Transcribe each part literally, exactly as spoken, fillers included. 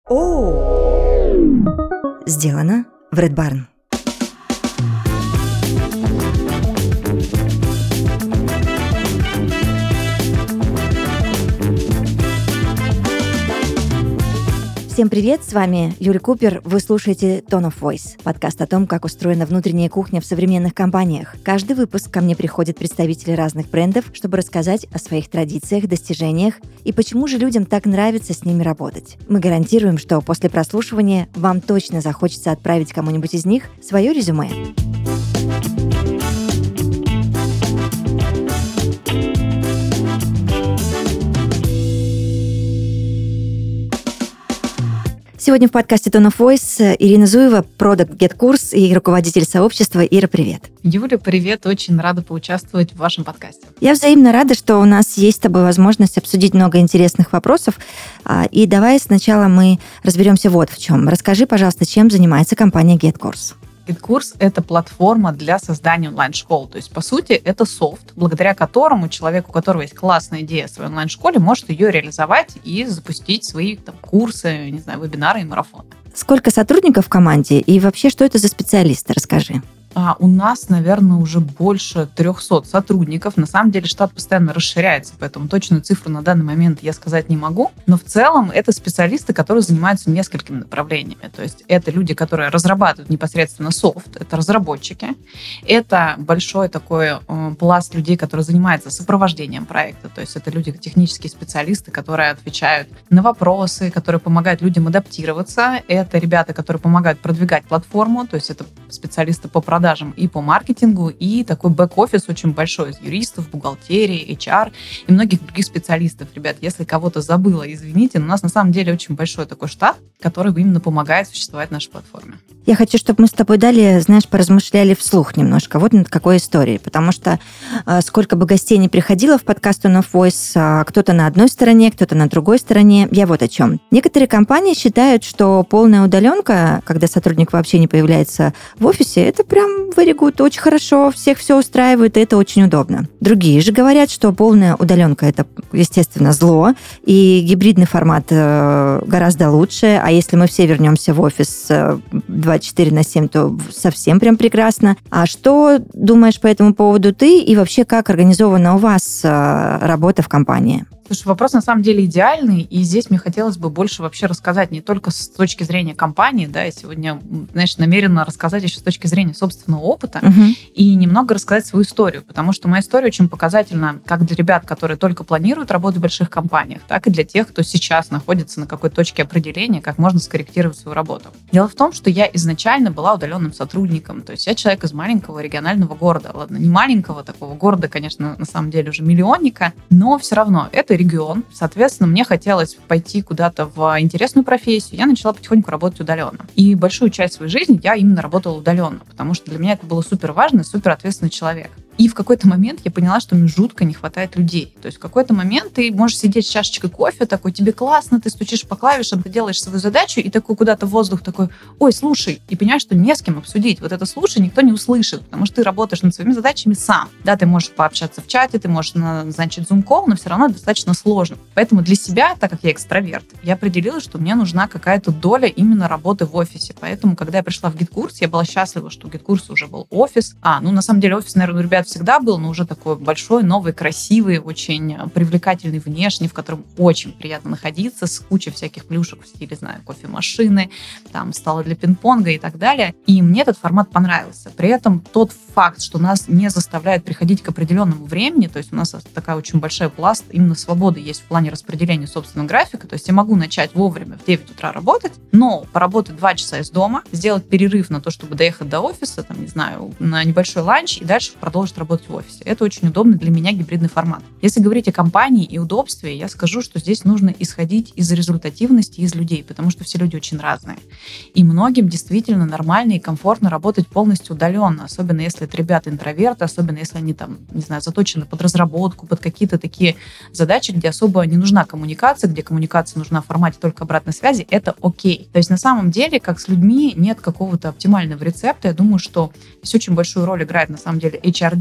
О! Сделано в Red Barn. Всем привет, с вами Юлия Купер. Вы слушаете Tone of Voice, подкаст о том, как устроена внутренняя кухня в современных компаниях. Каждый выпуск ко мне приходят представители разных брендов, чтобы рассказать о своих традициях, достижениях и почему же людям так нравится с ними работать. Мы гарантируем, что после прослушивания вам точно захочется отправить кому-нибудь из них свое резюме. Сегодня в подкасте Tone of Voice Ирина Зуева, продакт GetCourse и руководитель сообщества. Ира, привет. Юля, привет. Очень рада поучаствовать в вашем подкасте. Я взаимно рада, что у нас есть с тобой возможность обсудить много интересных вопросов. И давай сначала мы разберемся вот в чем. Расскажи, пожалуйста, чем занимается компания GetCourse. GetCourse — это платформа для создания онлайн-школ. То есть, по сути, это софт, благодаря которому человек, у которого есть классная идея в своей онлайн-школе, может ее реализовать и запустить свои там, курсы, не знаю, вебинары и марафоны. Сколько сотрудников в команде и вообще, что это за специалисты? Расскажи. А у нас, наверное, уже больше трехсот сотрудников. На самом деле штат постоянно расширяется, поэтому точную цифру на данный момент я сказать не могу. Но в целом это специалисты, которые занимаются несколькими направлениями. То есть это люди, которые разрабатывают непосредственно софт, это разработчики. Это большой такой э, пласт людей, которые занимаются сопровождением проекта. То есть это люди, технические специалисты, которые отвечают на вопросы, которые помогают людям адаптироваться. Это ребята, которые помогают продвигать платформу, то есть это специалисты по продажам и по маркетингу, и такой бэк-офис очень большой из юристов, бухгалтерии, эйч ар и многих других специалистов. Ребят, если кого-то забыла, извините, но у нас на самом деле очень большой такой штат, который именно помогает существовать нашей платформе. Я хочу, чтобы мы с тобой далее, знаешь, поразмышляли вслух немножко вот над какой историей, потому что э, сколько бы гостей не приходило в подкаст Tone of Voice, э, кто-то на одной стороне, кто-то на другой стороне. Я вот о чем. Некоторые компании считают, что полная удаленка, когда сотрудник вообще не появляется в офисе, это прям very good, очень хорошо, всех все устраивает, и это очень удобно. Другие же говорят, что полная удаленка – это, естественно, зло, и гибридный формат э, гораздо лучше, а если мы все вернемся в офис э, двадцать четыре на семь, то совсем прям прекрасно. А что думаешь по этому поводу ты и вообще как организована у вас э, работа в компании? Слушай, вопрос на самом деле идеальный, и здесь мне хотелось бы больше вообще рассказать не только с точки зрения компании, да, я сегодня, знаешь, намерена рассказать еще с точки зрения собственного опыта uh-huh. и немного рассказать свою историю, потому что моя история очень показательна как для ребят, которые только планируют работать в больших компаниях, так и для тех, кто сейчас находится на какой-то точке определения, как можно скорректировать свою работу. Дело в том, что я изначально была удаленным сотрудником, то есть я человек из маленького регионального города, ладно, не маленького такого города, конечно, на самом деле уже миллионника, но все равно это регион. Соответственно, мне хотелось пойти куда-то в интересную профессию. Я начала потихоньку работать удаленно. И большую часть своей жизни я именно работала удаленно, потому что для меня это было супер важно и супер ответственный человек. И в какой-то момент я поняла, что мне жутко не хватает людей. То есть в какой-то момент ты можешь сидеть с чашечкой кофе, такой, тебе классно, ты стучишь по клавишам, ты делаешь свою задачу, и такой куда-то в воздух такой, ой, слушай, и понимаешь, что не с кем обсудить. Вот это слушай никто не услышит, потому что ты работаешь над своими задачами сам. Да, ты можешь пообщаться в чате, ты можешь назначить зум-колл, но все равно достаточно сложно. Поэтому для себя, так как я экстраверт, я определила, что мне нужна какая-то доля именно работы в офисе. Поэтому, когда я пришла в GetCourse, я была счастлива, что у GetCourse уже был офис. А, ну, на самом деле, офис, наверное, у ребят всегда был, но уже такой большой, новый, красивый, очень привлекательный внешне, в котором очень приятно находиться, с кучей всяких плюшек в стиле, знаю, кофемашины, там, стола для пинг-понга и так далее. И мне этот формат понравился. При этом тот факт, что нас не заставляют приходить к определенному времени, то есть у нас такая очень большая пласт именно свободы есть в плане распределения собственного графика, то есть я могу начать вовремя в девять утра работать, но поработать два часа из дома, сделать перерыв на то, чтобы доехать до офиса, там, не знаю, на небольшой ланч и дальше продолжить работать в офисе. Это очень удобный для меня гибридный формат. Если говорить о компании и удобстве, я скажу, что здесь нужно исходить из результативности, из людей, потому что все люди очень разные. И многим действительно нормально и комфортно работать полностью удаленно, особенно если это ребята-интроверты, особенно если они там, не знаю, заточены под разработку, под какие-то такие задачи, где особо не нужна коммуникация, где коммуникация нужна в формате только обратной связи, это окей. То есть на самом деле, как с людьми, нет какого-то оптимального рецепта. Я думаю, что здесь очень большую роль играет на самом деле эйч ар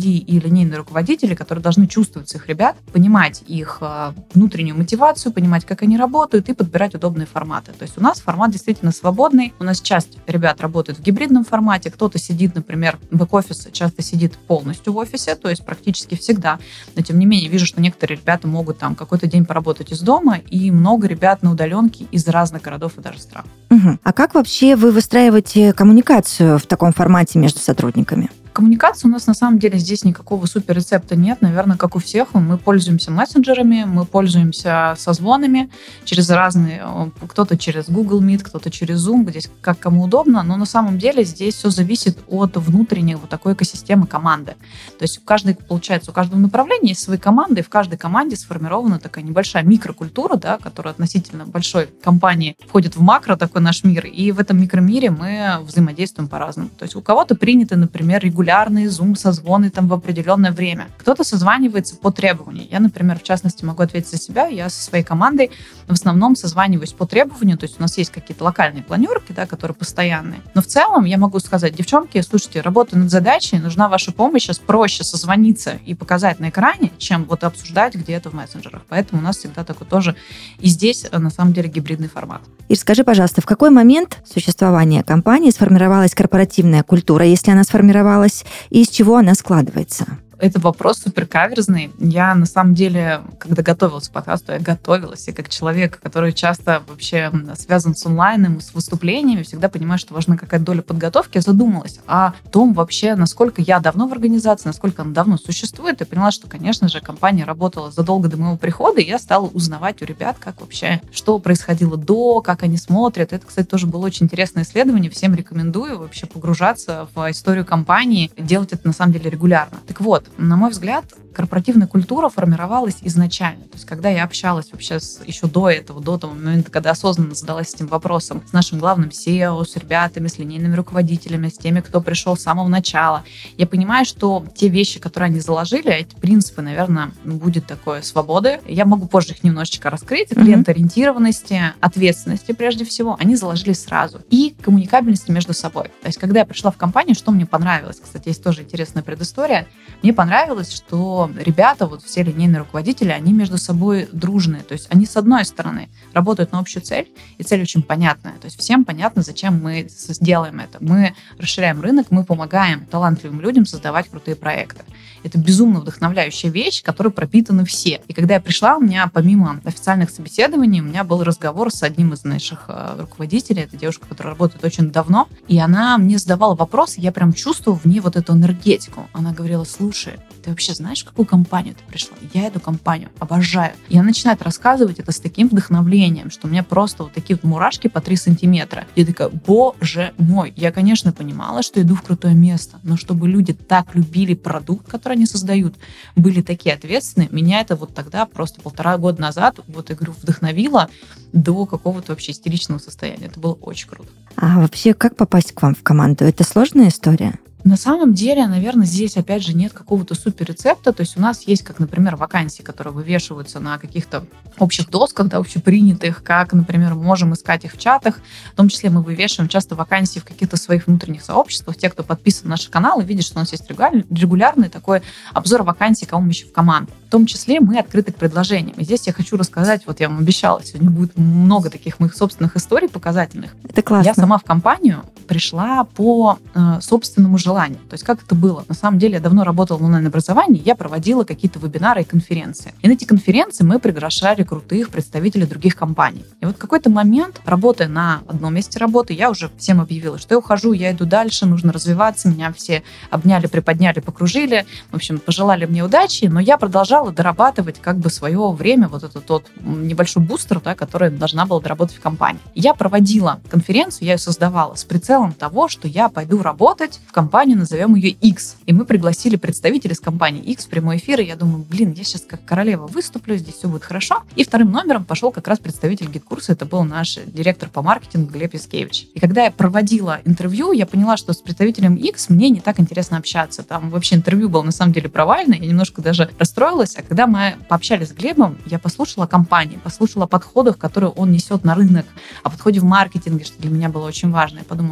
ди и линейные руководители, которые должны чувствовать своих ребят, понимать их внутреннюю мотивацию, понимать, как они работают, и подбирать удобные форматы. То есть у нас формат действительно свободный. У нас часть ребят работает в гибридном формате, кто-то сидит, например, бэк-офис часто сидит полностью в офисе, то есть практически всегда. Но тем не менее, вижу, что некоторые ребята могут там какой-то день поработать из дома, и много ребят на удаленке из разных городов и даже стран. Угу. А как вообще вы выстраиваете коммуникацию в таком формате между сотрудниками? Коммуникация у нас на самом деле здесь никакого суперрецепта нет. Наверное, как у всех, мы пользуемся мессенджерами, мы пользуемся созвонами через разные, кто-то через Google Meet, кто-то через Zoom, здесь как кому удобно, но на самом деле здесь все зависит от внутренней вот такой экосистемы команды. То есть у каждой, получается, у каждого направления есть свои команды, и в каждой команде сформирована такая небольшая микрокультура, да, которая относительно большой компании входит в макро, такой наш мир, и в этом микромире мы взаимодействуем по-разному. То есть у кого-то приняты, например, регулярные регулярные зум-созвоны там в определенное время. Кто-то созванивается по требованию. Я, например, в частности, могу ответить за себя. Я со своей командой в основном созваниваюсь по требованию. То есть у нас есть какие-то локальные планерки, да, которые постоянные. Но в целом я могу сказать: девчонки, слушайте, работаю над задачей, нужна ваша помощь. Сейчас проще созвониться и показать на экране, чем вот обсуждать где-то в мессенджерах. Поэтому у нас всегда такой тоже и здесь, на самом деле, гибридный формат. Ир, скажи, пожалуйста, в какой момент существования компании сформировалась корпоративная культура, если она сформировалась, и из чего она складывается? Это вопрос супер каверзный. Я, на самом деле, когда готовилась к подкасту, я готовилась. И как человек, который часто вообще связан с онлайном, с выступлениями, всегда понимаю, что важна какая-то доля подготовки. Я задумалась о том вообще, насколько я давно в организации, насколько она давно существует. И поняла, что, конечно же, компания работала задолго до моего прихода, и я стала узнавать у ребят, как вообще, что происходило до, как они смотрят. Это, кстати, тоже было очень интересное исследование. Всем рекомендую вообще погружаться в историю компании, делать это, на самом деле, регулярно. Так вот, на мой взгляд, корпоративная культура формировалась изначально. То есть, когда я общалась вообще с, еще до этого, до того момента, когда осознанно задалась этим вопросом с нашим главным си и о, с ребятами, с линейными руководителями, с теми, кто пришел с самого начала, я понимаю, что те вещи, которые они заложили, эти принципы, наверное, будет такой свободы. Я могу позже их немножечко раскрыть. Клиентоориентированности, ответственности, прежде всего, они заложили сразу. И коммуникабельности между собой. То есть, когда я пришла в компанию, что мне понравилось? Кстати, есть тоже интересная предыстория. Мне понравилось, что ребята, вот все линейные руководители, они между собой дружные. То есть они, с одной стороны, работают на общую цель, и цель очень понятная. То есть всем понятно, зачем мы сделаем это. Мы расширяем рынок, мы помогаем талантливым людям создавать крутые проекты. Это безумно вдохновляющая вещь, которой пропитаны все. И когда я пришла, у меня помимо официальных собеседований, у меня был разговор с одним из наших руководителей. Это девушка, которая работает очень давно. И она мне задавала вопросы, я прям чувствовала в ней вот эту энергетику. Она говорила: слушай, ты вообще знаешь, в какую компанию ты пришла? Я эту компанию обожаю. И она начинает рассказывать это с таким вдохновлением, что у меня просто вот такие вот мурашки по три сантиметра. Я такая: боже мой, я, конечно, понимала, что иду в крутое место, но чтобы люди так любили продукт, который они создают, были такие ответственные, меня это вот тогда, просто полтора года назад, вот, я говорю, вдохновило до какого-то вообще истеричного состояния. Это было очень круто. А вообще, как попасть к вам в команду? Это сложная история? На самом деле, наверное, здесь, опять же, нет какого-то суперрецепта. То есть у нас есть, как, например, вакансии, которые вывешиваются на каких-то общих досках, да, общепринятых, как, например, мы можем искать их в чатах. В том числе мы вывешиваем часто вакансии в каких-то своих внутренних сообществах. Те, кто подписан на наш канал и видит, что у нас есть регулярный такой обзор вакансий, кого мы ищем в команду. В том числе мы открыты к предложениям. И здесь я хочу рассказать, вот я вам обещала, сегодня будет много таких моих собственных историй показательных. Это классно. Я сама в компанию пришла по э, собственному желанию. То есть как это было? На самом деле я давно работала в онлайн-образовании, я проводила какие-то вебинары и конференции. И на эти конференции мы приглашали крутых представителей других компаний. И вот в какой-то момент, работая на одном месте работы, я уже всем объявила, что я ухожу, я иду дальше, нужно развиваться. Меня все обняли, приподняли, покружили. В общем, пожелали мне удачи, но я продолжала дорабатывать как бы свое время, вот этот тот небольшой бустер, да, который должна была доработать в компании. Я проводила конференцию, я ее создавала с прицелом того, что я пойду работать в компанию, назовем ее X. И мы пригласили представителей с компании X в прямой эфир, и я думаю, блин, я сейчас как королева выступлю, здесь все будет хорошо. И вторым номером пошел как раз представитель гид-курса, это был наш директор по маркетингу Глеб Яскевич. И когда я проводила интервью, я поняла, что с представителем X мне не так интересно общаться. Там вообще интервью было на самом деле провальное, я немножко даже расстроилась. А когда мы пообщались с Глебом, я послушала о компании, послушала о подходах, которые он несет на рынок, о подходе в маркетинге, что для меня было очень важно. Я подумала,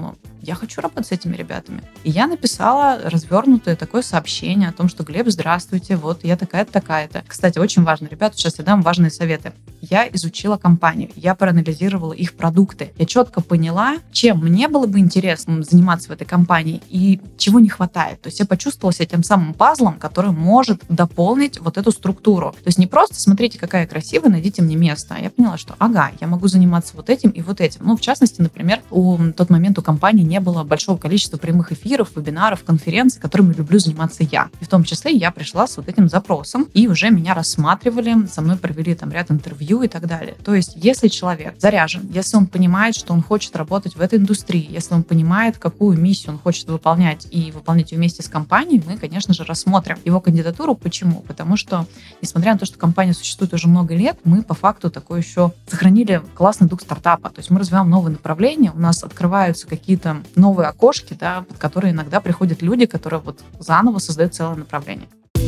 я хочу работать с этими ребятами. И я написала развернутое такое сообщение о том, что Глеб, здравствуйте, вот я такая-то, такая-то. Кстати, очень важно, ребята, сейчас я дам важные советы. Я изучила компанию, я проанализировала их продукты. Я четко поняла, чем мне было бы интересно заниматься в этой компании и чего не хватает. То есть я почувствовала себя тем самым пазлом, который может дополнить вот эту структуру. То есть не просто смотрите, какая красивая, найдите мне место. Я поняла, что ага, я могу заниматься вот этим и вот этим. Ну, в частности, например, у в тот момент у компании не было большого количества прямых эфиров, вебинаров, конференций, которыми люблю заниматься я. И в том числе я пришла с вот этим запросом, и уже меня рассматривали, со мной провели там ряд интервью и так далее. То есть, если человек заряжен, если он понимает, что он хочет работать в этой индустрии, если он понимает, какую миссию он хочет выполнять и выполнять ее вместе с компанией, мы, конечно же, рассмотрим его кандидатуру. Почему? Потому что, несмотря на то, что компания существует уже много лет, мы по факту такой еще сохранили классный дух стартапа. То есть мы развиваем новые направления, у нас открываются какие-то новые окошки, да, под которые иногда приходят люди, которые вот заново создают целое направление.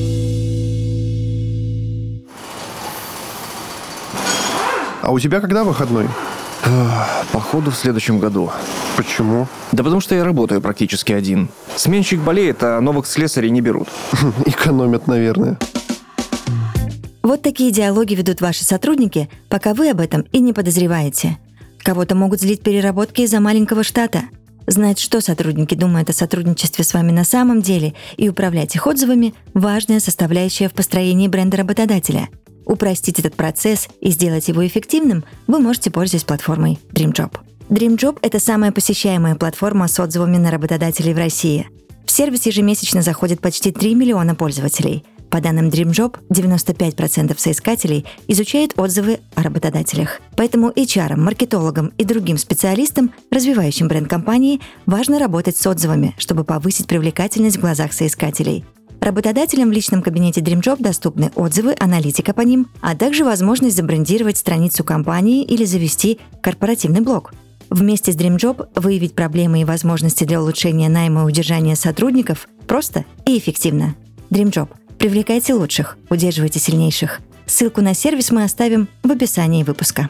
А у тебя когда выходной? Походу, в следующем году. Почему? Да потому что я работаю практически один. Сменщик болеет, а новых слесарей не берут. Экономят, наверное. Вот такие диалоги ведут ваши сотрудники, пока вы об этом и не подозреваете. Кого-то могут злить переработки из-за маленького штата. Знать, что сотрудники думают о сотрудничестве с вами на самом деле, и управлять их отзывами – важная составляющая в построении бренда работодателя. Упростить этот процесс и сделать его эффективным вы можете, пользуясь платформой DreamJob. DreamJob – это самая посещаемая платформа с отзывами на работодателей в России. В сервис ежемесячно заходит почти три миллиона пользователей. По данным DreamJob, девяносто пять процентов соискателей изучают отзывы о работодателях. Поэтому эйч ар, маркетологам и другим специалистам, развивающим бренд компании, важно работать с отзывами, чтобы повысить привлекательность в глазах соискателей. Работодателям в личном кабинете DreamJob доступны отзывы, аналитика по ним, а также возможность забрендировать страницу компании или завести корпоративный блог. Вместе с DreamJob выявить проблемы и возможности для улучшения найма и удержания сотрудников просто и эффективно. DreamJob. Привлекайте лучших, удерживайте сильнейших. Ссылку на сервис мы оставим в описании выпуска.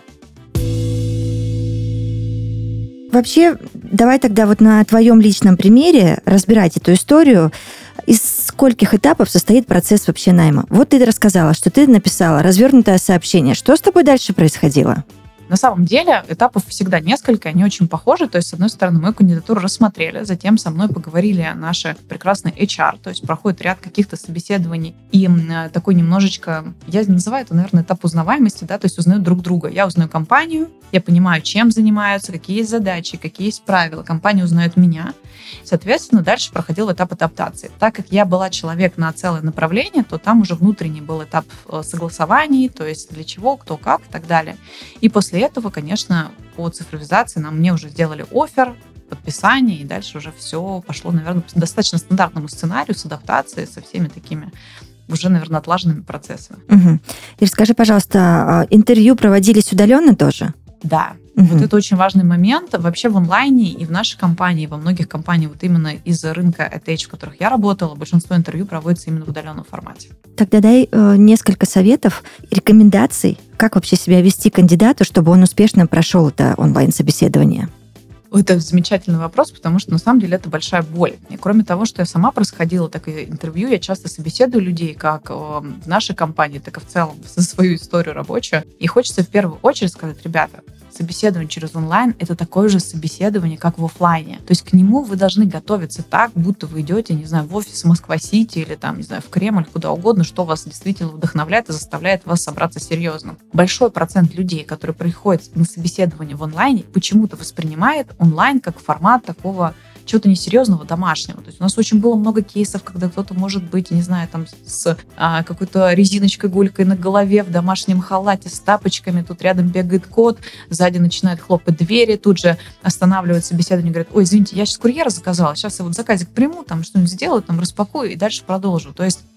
Вообще, давай тогда вот на твоем личном примере разбирать эту историю. Из скольких этапов состоит процесс вообще найма? Вот ты рассказала, что ты написала развернутое сообщение. Что с тобой дальше происходило? На самом деле этапов всегда несколько, они очень похожи. То есть, с одной стороны, мою кандидатуру рассмотрели, затем со мной поговорили наши прекрасные эйч ар, то есть проходит ряд каких-то собеседований. И такой немножечко, я называю это, наверное, этап узнаваемости, да, то есть узнают друг друга. Я узнаю компанию, я понимаю, чем занимаются, какие есть задачи, какие есть правила. Компания узнает меня. Соответственно, дальше проходил этап адаптации. Так как я была человек на целое направление, то там уже внутренний был этап согласований, то есть для чего, кто, как и так далее. И после этого, конечно, по цифровизации нам мне уже сделали оффер, подписание, и дальше уже все пошло, наверное, по достаточно стандартному сценарию с адаптацией, со всеми такими уже, наверное, отлаженными процессами. Угу. И расскажи, пожалуйста, интервью проводились удаленно тоже? Да. Угу. Вот это очень важный момент. Вообще в онлайне и в нашей компании, и во многих компаниях, вот именно из рынка эй ти эйч, в которых я работала, большинство интервью проводится именно в удаленном формате. Тогда дай э, несколько советов, рекомендаций, как вообще себя вести кандидату, чтобы он успешно прошел это онлайн-собеседование. Это замечательный вопрос, потому что на самом деле это большая боль. И кроме того, что я сама происходила такое интервью, я часто собеседую людей как в нашей компании, так и в целом за свою историю рабочую. И хочется в первую очередь сказать: ребята, собеседование через онлайн — это такое же собеседование, как в офлайне. То есть к нему вы должны готовиться так, будто вы идете, не знаю, в офис Москва-Сити или там, не знаю, в Кремль, куда угодно, что вас действительно вдохновляет и заставляет вас собраться серьезно. Большой процент людей, которые приходят на собеседование в онлайне, почему-то воспринимает онлайн как формат такого чего-то несерьезного, домашнего. То есть у нас очень было много кейсов, когда кто-то может быть, не знаю, там с а, какой-то резиночкой, гулькой на голове, в домашнем халате, с тапочками, тут рядом бегает кот, сзади начинает хлопать двери, тут же останавливает собеседование, говорит: ой, извините, я сейчас курьера заказала, сейчас я вот заказик приму, там что-нибудь сделаю, там распакую и дальше продолжу. То есть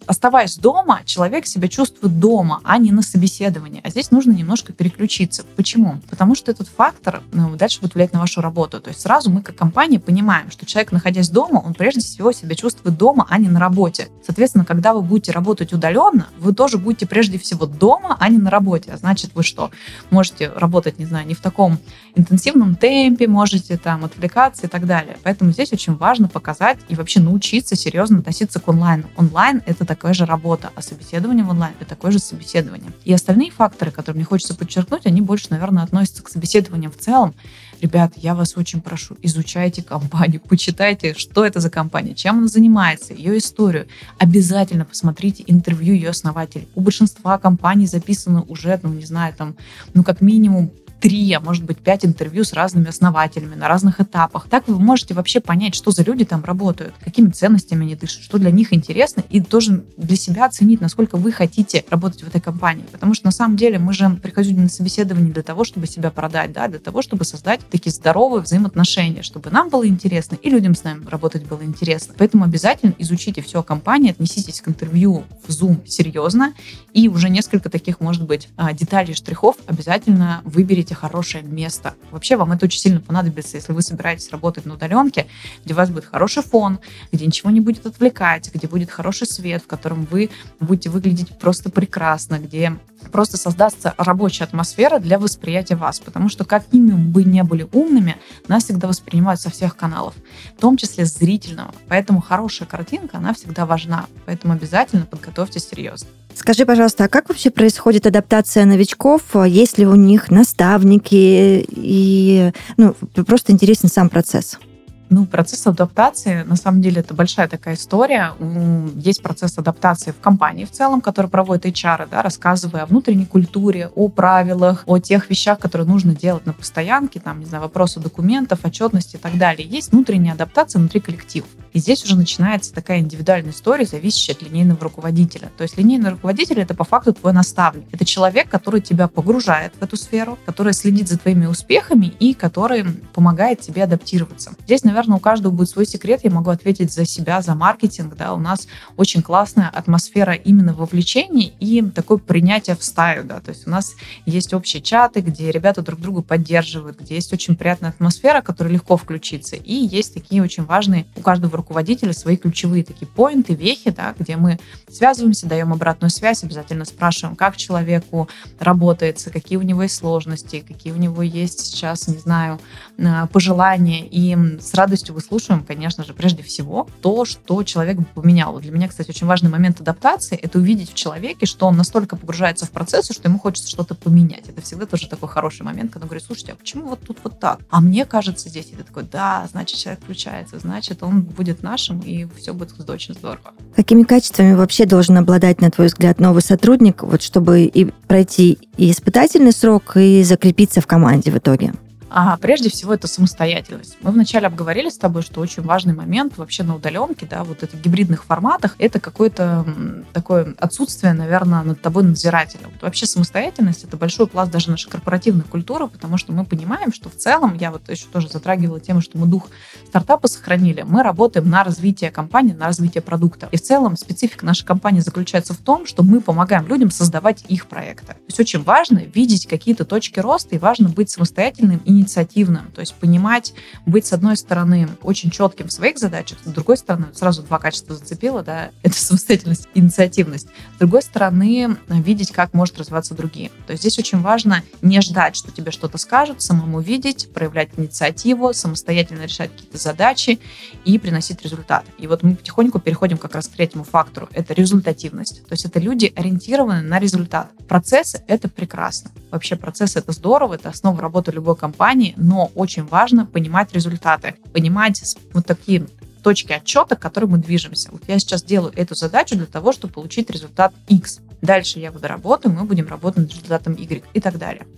оставаясь дома, человек себя чувствует дома, а не на собеседовании. А здесь нужно немножко переключиться. Почему? Потому что этот фактор ну, дальше будет влиять на вашу работу. То есть сразу мы, как компания, понимаем, что человек, находясь дома, он прежде всего себя чувствует дома, а не на работе. Соответственно, когда вы будете работать удаленно, вы тоже будете прежде всего дома, а не на работе. А значит, вы что? Можете работать, не знаю, не в таком интенсивном темпе, можете там отвлекаться и так далее. Поэтому здесь очень важно показать и вообще научиться серьезно относиться к онлайну. Онлайн — это такая же работа, а собеседование в онлайн — это такое же собеседование. И остальные факторы, которые мне хочется подчеркнуть, они больше, наверное, относятся к собеседованиям в целом. Ребят, я вас очень прошу, изучайте компанию, почитайте, что это за компания, чем она занимается, ее историю. Обязательно посмотрите интервью ее основателей. У большинства компаний записано уже, ну, не знаю, там, ну, как минимум, три, а может быть, пять интервью с разными основателями на разных этапах. Так вы можете вообще понять, что за люди там работают, какими ценностями они дышат, что для них интересно, и тоже для себя оценить, насколько вы хотите работать в этой компании. Потому что на самом деле мы же приходим на собеседование для того, чтобы себя продать, да, для того, чтобы создать такие здоровые взаимоотношения, чтобы нам было интересно и людям с нами работать было интересно. Поэтому обязательно изучите все о компании, отнеситесь к интервью в Zoom серьезно, и уже несколько таких, может быть, деталей, штрихов обязательно выберите хорошее место. Вообще вам это очень сильно понадобится, если вы собираетесь работать на удаленке, где у вас будет хороший фон, где ничего не будет отвлекать, где будет хороший свет, в котором вы будете выглядеть просто прекрасно, где просто создастся рабочая атмосфера для восприятия вас. Потому что какими бы ни были умными, нас всегда воспринимают со всех каналов, в том числе зрительного. Поэтому хорошая картинка, она всегда важна. Поэтому обязательно подготовьтесь серьезно. Скажи, пожалуйста, а как вообще происходит адаптация новичков? Есть ли у них наставники? И, ну, просто интересен сам процесс. Ну, процесс адаптации, на самом деле, это большая такая история. Есть процесс адаптации в компании в целом, который проводит эйч ар, да, рассказывая о внутренней культуре, о правилах, о тех вещах, которые нужно делать на постоянке, там, не знаю, вопросы документов, отчетности и так далее. Есть внутренняя адаптация внутри коллективов. И здесь уже начинается такая индивидуальная история, зависящая от линейного руководителя. То есть линейный руководитель — это по факту твой наставник. Это человек, который тебя погружает в эту сферу, который следит за твоими успехами и который помогает тебе адаптироваться. Здесь, наверное, Наверное, у каждого будет свой секрет. Я могу ответить за себя, за маркетинг. Да. У нас очень классная атмосфера именно вовлечения и такое принятие в стаю. Да. То есть у нас есть общие чаты, где ребята друг друга поддерживают, где есть очень приятная атмосфера, в которой легко включиться. И есть такие очень важные у каждого руководителя свои ключевые такие поинты, вехи, да, где мы связываемся, даем обратную связь, обязательно спрашиваем, как человеку работается, какие у него есть сложности, какие у него есть сейчас, не знаю, пожелания. И с радостью выслушиваем, конечно же, прежде всего то, что человек бы поменял. Для меня, кстати, очень важный момент адаптации — это увидеть в человеке, что он настолько погружается в процесс, что ему хочется что-то поменять. Это всегда тоже такой хороший момент, когда он говорит: слушайте, а почему вот тут вот так? А мне кажется здесь. И ты такой: да, значит, человек включается, значит, он будет нашим, и все будет очень здорово. Какими качествами вообще должен обладать, на твой взгляд, новый сотрудник, вот чтобы и пройти и испытательный срок, и закрепиться в команде в итоге? А прежде всего это самостоятельность. Мы вначале обговорили с тобой, что очень важный момент вообще на удаленке, да, вот этих гибридных форматах, это какое-то такое отсутствие, наверное, над тобой надзирателя. Вот вообще самостоятельность — это большой пласт даже нашей корпоративной культуры, потому что мы понимаем, что в целом, я вот еще тоже затрагивала тему, что мы дух стартапа сохранили, мы работаем на развитие компании, на развитие продукта. И в целом специфика нашей компании заключается в том, что мы помогаем людям создавать их проекты. То есть очень важно видеть какие-то точки роста, и важно быть самостоятельным и инициативным, то есть понимать, быть, с одной стороны, очень четким в своих задачах, с другой стороны, сразу два качества зацепила, да, это самостоятельность и инициативность. С другой стороны, видеть, как может развиваться другие. То есть здесь очень важно не ждать, что тебе что-то скажут, самому видеть, проявлять инициативу, самостоятельно решать какие-то задачи и приносить результат. И вот мы потихоньку переходим как раз к третьему фактору. Это результативность. То есть это люди, ориентированные на результат. Процессы — это прекрасно. Вообще процессы — это здорово, это основа работы любой компании, но очень важно понимать результаты, понимать вот такие точки отчета, к которым мы движемся. Вот я сейчас делаю эту задачу для того, чтобы получить результат X. Дальше я буду работать, мы будем работать над результатом Y и так далее.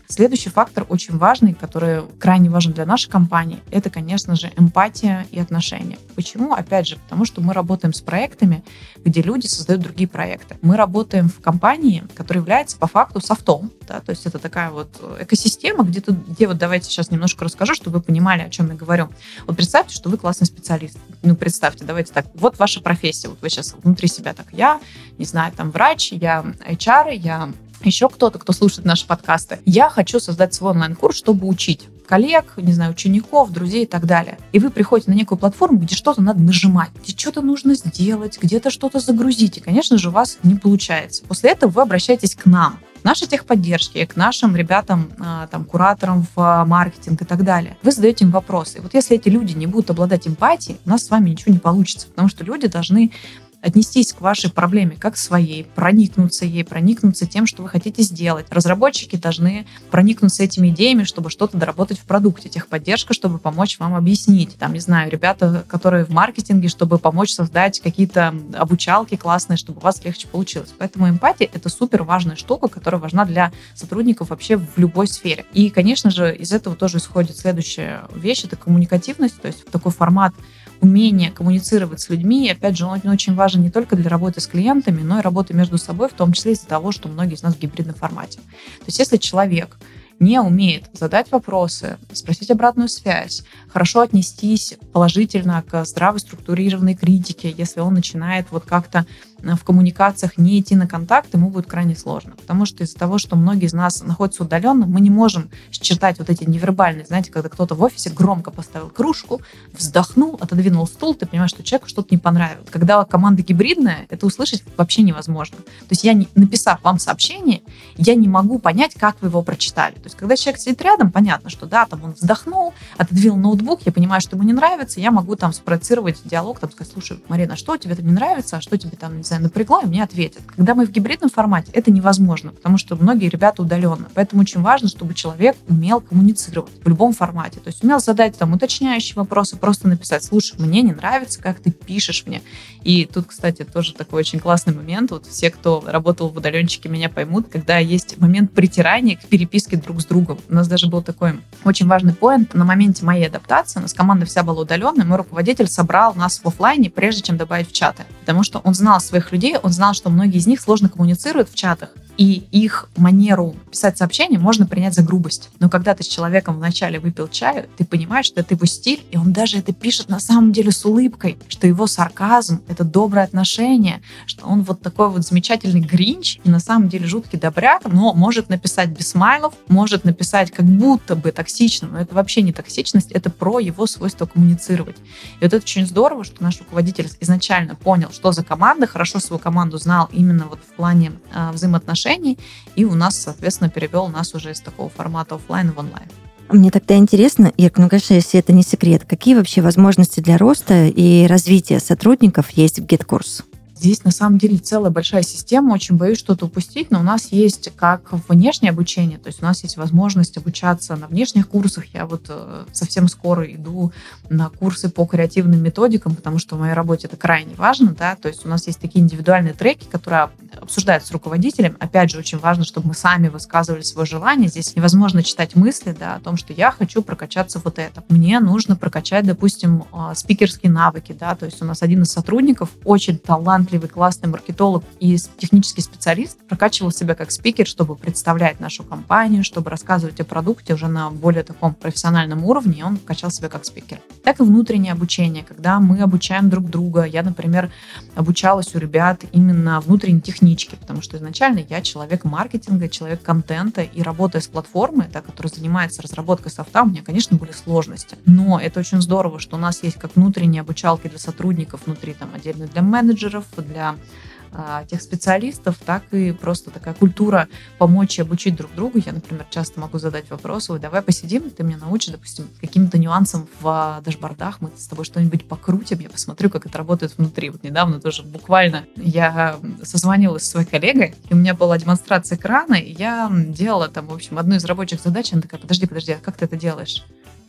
Следующий фактор очень важный, который крайне важен для нашей компании, это, конечно же, эмпатия и отношения. Почему? Опять же, потому что мы работаем с проектами, где люди создают другие проекты. Мы работаем в компании, которая является по факту софтом, да, то есть это такая вот экосистема, где, тут, где вот давайте сейчас немножко расскажу, чтобы вы понимали, о чем я говорю. Вот представьте, что вы классный специалист. Ну, представьте, давайте так, вот ваша профессия, вот вы сейчас внутри себя так, я, не знаю, там врач, я эйч ар, я еще кто-то, кто слушает наши подкасты. Я хочу создать свой онлайн-курс, чтобы учить коллег, не знаю, учеников, друзей и так далее. И вы приходите на некую платформу, где что-то надо нажимать, где что-то нужно сделать, где-то что-то загрузить. И, конечно же, у вас не получается. После этого вы обращаетесь к нам, к нашей техподдержке, к нашим ребятам, там, кураторам в маркетинг и так далее. Вы задаете им вопросы. И вот если эти люди не будут обладать эмпатией, у нас с вами ничего не получится, потому что люди должны отнестись к вашей проблеме как к своей, проникнуться ей, проникнуться тем, что вы хотите сделать. Разработчики должны проникнуться этими идеями, чтобы что-то доработать в продукте. Техподдержка, чтобы помочь вам объяснить. Там, не знаю, ребята, которые в маркетинге, чтобы помочь создать какие-то обучалки классные, чтобы у вас легче получилось. Поэтому эмпатия — это супер важная штука, которая важна для сотрудников вообще в любой сфере. И, конечно же, из этого тоже исходит следующая вещь — это коммуникативность, то есть такой формат умение коммуницировать с людьми. И, опять же, он очень важен не только для работы с клиентами, но и работы между собой, в том числе из-за того, что многие из нас в гибридном формате. То есть если человек не умеет задать вопросы, спросить обратную связь, хорошо отнестись положительно к здравой структурированной критике, если он начинает вот как-то в коммуникациях не идти на контакт, ему будет крайне сложно. Потому что из-за того, что многие из нас находятся удаленно, мы не можем считать вот эти невербальные, знаете, когда кто-то в офисе громко поставил кружку, вздохнул, отодвинул стул, ты понимаешь, что человеку что-то не понравилось. Когда команда гибридная, это услышать вообще невозможно. То есть я, написав вам сообщение, я не могу понять, как вы его прочитали. То есть когда человек сидит рядом, понятно, что да, там он вздохнул, отодвинул ноутбук, я понимаю, что ему не нравится, я могу там спроецировать диалог, там сказать: слушай, Марина, а что тебе там не нравится, а что тебе там, не знаю, напрягло, и мне ответят. Когда мы в гибридном формате, это невозможно, потому что многие ребята удаленно. Поэтому очень важно, чтобы человек умел коммуницировать в любом формате. То есть умел задать там уточняющие вопросы, просто написать: слушай, мне не нравится, как ты пишешь мне. И тут, кстати, тоже такой очень классный момент. Вот все, кто работал в удаленщике, меня поймут, когда есть момент притирания к переписке друг с другом. У нас даже был такой очень важный поинт. На моменте моей адаптации у нас команда вся была удаленная, мой руководитель собрал нас в офлайне, прежде чем добавить в чаты. Потому что он знал своих людей, он знал, что многие из них сложно коммуницируют в чатах, и их манеру писать сообщения можно принять за грубость. Но когда ты с человеком вначале выпил чаю, ты понимаешь, что это его стиль, и он даже это пишет на самом деле с улыбкой, что его сарказм — это доброе отношение, что он вот такой вот замечательный гринч, и на самом деле жуткий добряк, но может написать без смайлов, может написать как будто бы токсично, но это вообще не токсичность, это про его свойство коммуницировать. И вот это очень здорово, что наш руководитель изначально понял, что за команда, хорошо свою команду знал именно вот в плане э, взаимоотношений, и у нас, соответственно, перевел нас уже из такого формата офлайн в онлайн. Мне тогда интересно, Ирка, ну, конечно, если это не секрет, какие вообще возможности для роста и развития сотрудников есть в GetCourse? Здесь, на самом деле, целая большая система. Очень боюсь что-то упустить, но у нас есть как внешнее обучение, то есть у нас есть возможность обучаться на внешних курсах. Я вот э, совсем скоро иду на курсы по креативным методикам, потому что в моей работе это крайне важно, да, то есть у нас есть такие индивидуальные треки, которые обсуждаются с руководителем. Опять же, очень важно, чтобы мы сами высказывали свое желание. Здесь невозможно читать мысли, да, о том, что я хочу прокачаться вот это. Мне нужно прокачать, допустим, э, спикерские навыки, да, то есть у нас один из сотрудников очень талантливый, классный маркетолог и технический специалист, прокачивал себя как спикер, чтобы представлять нашу компанию, чтобы рассказывать о продукте уже на более таком профессиональном уровне, и он качал себя как спикер. Так и внутреннее обучение, когда мы обучаем друг друга. Я, например, обучалась у ребят именно внутренней техничке, потому что изначально я человек маркетинга, человек контента, и работая с платформой, да, которая занимается разработкой софта, у меня, конечно, были сложности. Но это очень здорово, что у нас есть как внутренние обучалки для сотрудников внутри, там, отдельно для менеджеров, для а, тех специалистов, так и просто такая культура помочь и обучить друг другу. Я, например, часто могу задать вопрос: ой, давай посидим, ты меня научишь, допустим, каким-то нюансам в дашбордах, мы с тобой что-нибудь покрутим, я посмотрю, как это работает внутри. Вот недавно тоже буквально я созвонилась со своей коллегой, и у меня была демонстрация экрана, и я делала там, в общем, одну из рабочих задач, она такая: подожди, подожди, а как ты это делаешь?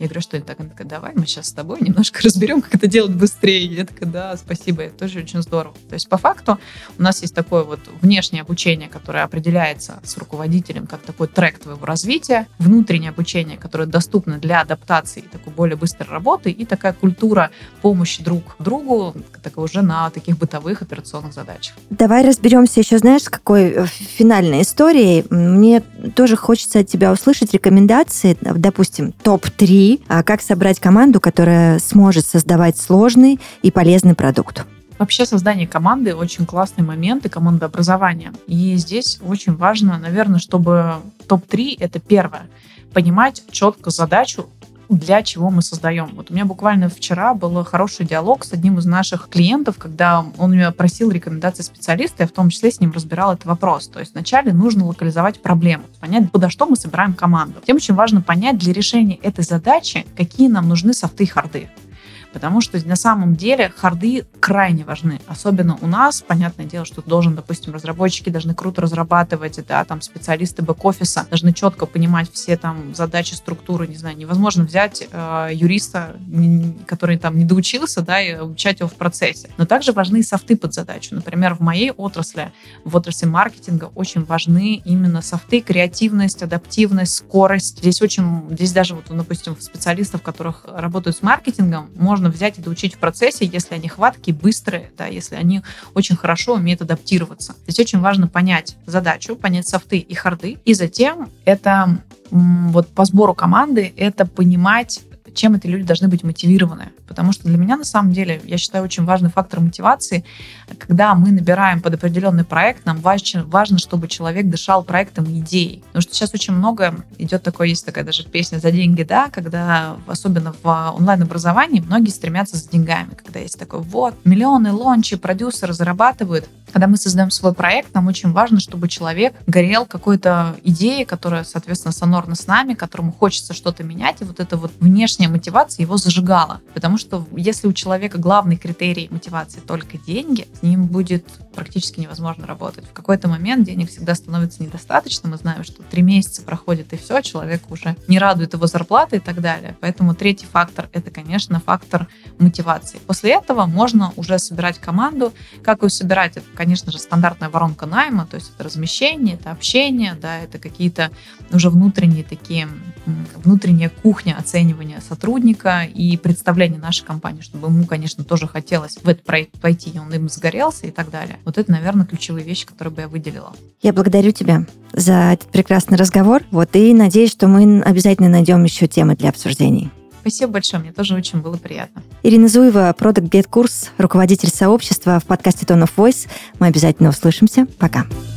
Я говорю, что это так? Она такая, давай мы сейчас с тобой немножко разберем, как это делать быстрее. Я такая, да, спасибо, это тоже очень здорово. То есть по факту у нас есть такое вот внешнее обучение, которое определяется с руководителем как такой трек твоего развития, внутреннее обучение, которое доступно для адаптации такой более быстрой работы, и такая культура помощи друг другу, так уже на таких бытовых операционных задачах. Давай разберемся еще, знаешь, с какой финальной историей. Мне тоже хочется от тебя услышать рекомендации, допустим, топ три, как собрать команду, которая сможет создавать сложный и полезный продукт. Вообще создание команды очень классный момент и командообразование. И здесь очень важно, наверное, чтобы топ три это первое. Понимать четко задачу, для чего мы создаем. Вот у меня буквально вчера был хороший диалог с одним из наших клиентов, когда он меня просил рекомендации специалиста, я в том числе с ним разбирала этот вопрос. То есть вначале нужно локализовать проблему, понять, подо что мы собираем команду. Тем очень важно понять для решения этой задачи, какие нам нужны софты и харды. Потому что на самом деле харды крайне важны. Особенно у нас, понятное дело, что должен, допустим, разработчики должны круто разрабатывать, да, там специалисты бэк-офиса должны четко понимать все там задачи, структуры, не знаю, невозможно взять э, юриста, который там не доучился, да, и обучать его в процессе. Но также важны и софты под задачу. Например, в моей отрасли, в отрасли маркетинга очень важны именно софты, креативность, адаптивность, скорость. Здесь очень, здесь даже вот, допустим, специалистов, которых работают с маркетингом, можно взять и доучить в процессе, если они хваткие, быстрые, да, если они очень хорошо умеют адаптироваться. Здесь очень важно понять задачу, понять софты и харды, и затем это вот по сбору команды, это понимать, чем эти люди должны быть мотивированы. Потому что для меня, на самом деле, я считаю, очень важный фактор мотивации, когда мы набираем под определенный проект, нам важно, важно, чтобы человек дышал проектом и идеей. Потому что сейчас очень много идет такое, есть такая даже песня «За деньги», да, когда, особенно в онлайн-образовании, многие стремятся за деньгами, когда есть такой, вот, миллионы лончи, продюсеры зарабатывают. Когда мы создаем свой проект, нам очень важно, чтобы человек горел какой-то идеей, которая, соответственно, сонорна с нами, которому хочется что-то менять, и вот эта вот внешняя мотивация его зажигала. Потому что если у человека главный критерий мотивации только деньги, с ним будет практически невозможно работать. В какой-то момент денег всегда становится недостаточно. Мы знаем, что три месяца проходит, и все, человек уже не радует его зарплата и так далее. Поэтому третий фактор — это, конечно, фактор мотивации. После этого можно уже собирать команду. Как ее собирать? Это, конечно же, стандартная воронка найма, то есть это размещение, это общение, да, это какие-то уже внутренние такие, внутренняя кухня оценивания сотрудника и представления нашей компании, чтобы ему, конечно, тоже хотелось в этот проект пойти, и он им загорелся и так далее. Вот это, наверное, ключевые вещи, которые бы я выделила. Я благодарю тебя за этот прекрасный разговор. Вот, и надеюсь, что мы обязательно найдем еще темы для обсуждений. Спасибо большое, мне тоже очень было приятно. Ирина Зуева, Product Gate Курс, руководитель сообщества в подкасте Tone of Voice. Мы обязательно услышимся. Пока.